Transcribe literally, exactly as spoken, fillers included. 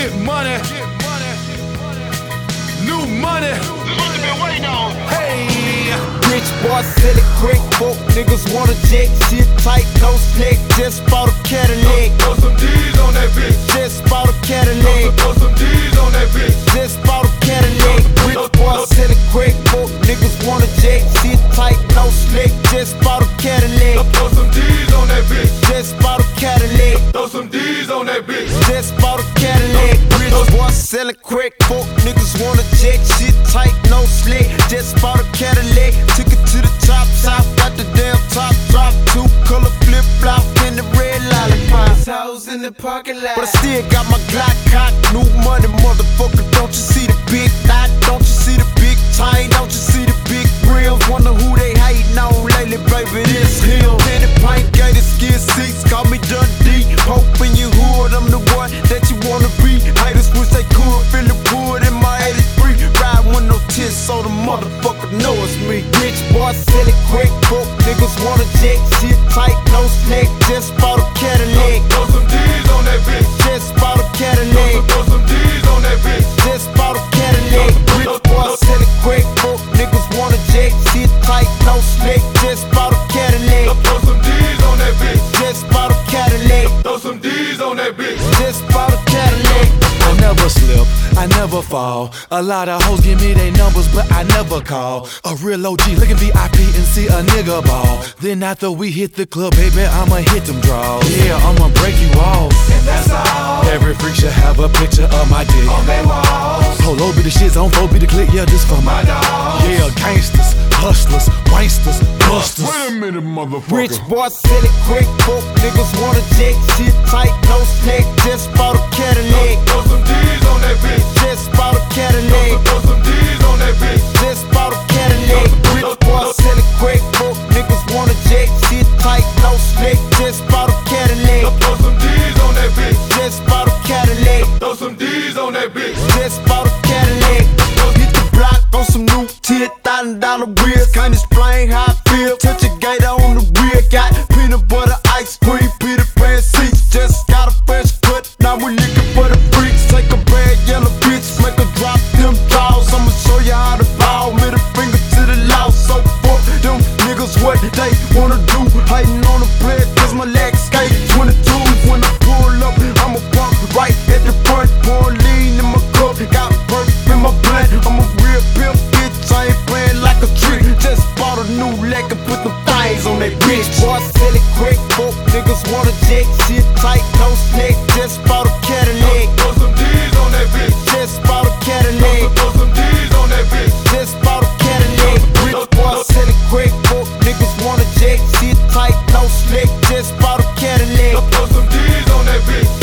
Get money. New money. This what you been waiting on. Hey. Rich boy selling crack, folk niggas wanna jet. Shit tight, no slack, just bought a Cadillac. Throw some D's on that bitch. Just bought a Cadillac. Throw some D's on that bitch. Just bought a Cadillac. Rich boy selling crack, folk niggas wanna jet. Shit tight, no slack, just bought a Cadillac. Throw some D's on that bitch. Just bought a Cadillac. Throw some D's on that bitch. Just bought a Cadillac. Rich boy selling crack, folk niggas wanna jet. Shit tight, no slack, just bought a Cadillac. Took it to the top, top, got the damn top drop. Two color flip flop in the red lollipop. House in the parking lot. But I still got my Glock cock. New money, motherfucker. Don't you see the big knot? Don't you see the big chain? Don't you see the big grills? Wonder who they hating on lately, baby. This him. Penny pint, gated skin seats. Call me Dundee. Pope in your hood. I'm the one that you wanna be. Haters wish they could feel the wood in my eighty-three. Ride with no tits, so the motherfucker know it's me. Rich boy selling crack, broke niggas wanna jet. Shit tight, no slack. Just bought a Cadillac. Throw some D's on that bitch. Just bought a Cadillac. Throw some D's on that bitch. Just bought a Cadillac. Rich boy selling crack, broke niggas wanna jet. Shit tight, no slack. Just bought a Cadillac. Throw some D's on that bitch. Just bought a Cadillac. Throw some D's on that bitch. Just bought a Cadillac. I never slip, I never fall. A lot of hoes give me their numbers, but I never call. A real O G looking V I P and see a nigga ball. Then after we hit the club, baby, I'ma hit them draws. Yeah, I'ma break you off. And that's all. Every freak should have a picture of my dick. On they walls. Polo be the shits, on four be the click, yeah, this for my My dogs. Yeah, gangsters, hustlers, wanksters, busters. Wait a minute, motherfucker. Rich boy selling crack, broke niggas wanna jet. Shit tight, no slack. Just bought a Cadillac. Throw some D's on that bitch. Just bought a Cadillac. Throw some D's on that bitch. Just bought a Cadillac. Rich boy selling crack, broke niggas wanna jet. Shit tight, no slack. Just bought a Cadillac. Throw some D's on that bitch. Just bought a Cadillac. Throw some D's on that bitch. Just bought a Cadillac. Hit the block on some new ten thousand dollar wheels. Can't explain how I feel. Touch a gator on the rear. Got peanut butter, ice cream, Peter Pan seats. Just got a fresh cut. Now we looking for the freaks. Take a bad yellow bitch, make her drop them draws. I'ma show you how to ball. Middle finger to the law. So fuck them niggas what they wanna do. Hating on the plate, cause my legs skate. twenty-twos when I pull up, I'ma park right at the front. Pour lean in my cup, got perp in my blunt. I'm a real pimp, bitch. I ain't playing like a trick. Just bought a new leg and put them things on that bitch. Boy, selling crack, folk niggas wanna jet. Shit tight, no slack. Just bought a Cadillac. Throw some D's on that bitch. Just bought a Cadillac. Throw some D's on that bitch. Just bought a Cadillac. Rich boy selling crack, folk niggas wanna jet. Shit tight, no slack. Just bought a Cadillac. Throw some D's on that bitch.